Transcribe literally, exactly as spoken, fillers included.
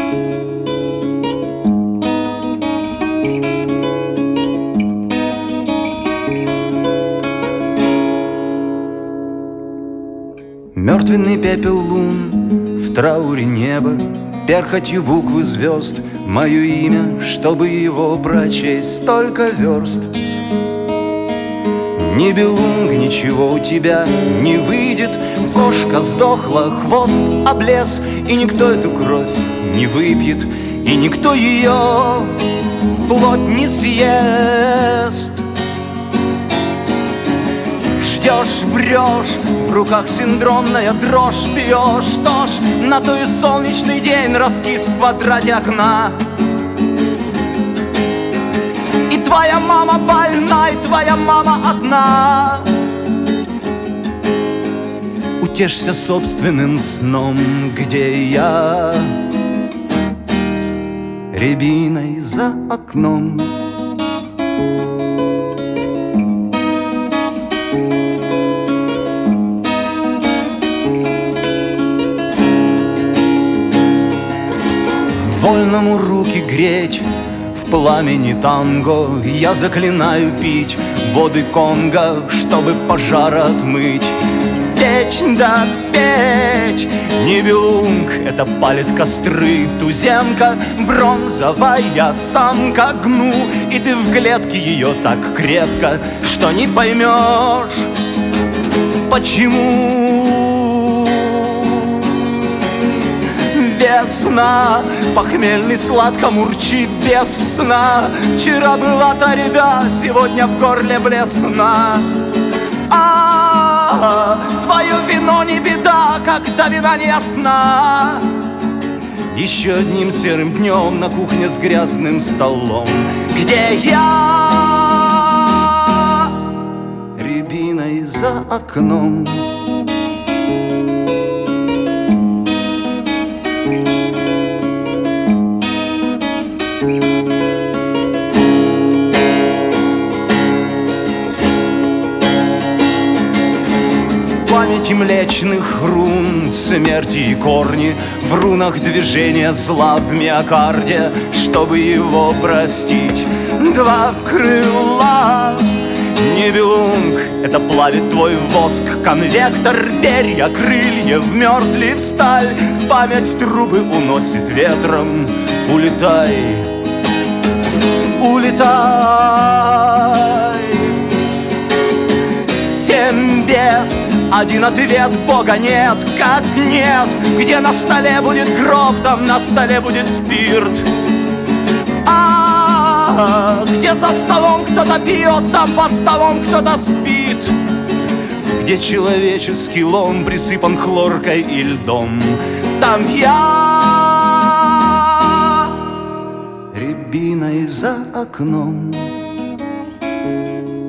Мертвенный пепел лун, в трауре неба, перхотью буквы звезд, мое имя, чтобы его прочесть, столько верст. Ни белунг, ничего у тебя не выйдет, кошка сдохла, хвост облез, и никто эту кровь не выпьет, и никто ее плоть не съест. Ждешь, врешь, в руках синдромная дрожь, пьешь, что ж, на то и солнечный день раскис в квадрате окна. И твоя мама больна, и твоя мама одна. Утешься собственным сном, где я рябиной за окном. Вольному руки греть в пламени танго, я заклинаю пить воды Конго, чтобы пожар отмыть. Печь да печь, Нибелунг, это палит костры, туземка, бронзовая самка, гну, и ты в клетке ее так крепко, что не поймешь, почему. Весна, похмельный сладко мурчит без сна. Вчера была тарида, сегодня в горле блесна. А, твое вино не беда, когда вина не ясна. Еще одним серым днем на кухне с грязным столом, где я рябиной за окном. Памяти млечных рун, смерти и корни, в рунах движения зла в миокарде, чтобы его простить. Два крыла, Нибелунг, это плавит твой воск, конвектор, перья, крылья вмерзли в сталь, память в трубы уносит ветром. Улетай, улетай. Семь бед, один ответ, Бога нет, как нет. Где на столе будет гроб, там на столе будет спирт. А где за столом кто-то пьет, там под столом кто-то спит. Где человеческий лом присыпан хлоркой и льдом, там я рябиной за окном.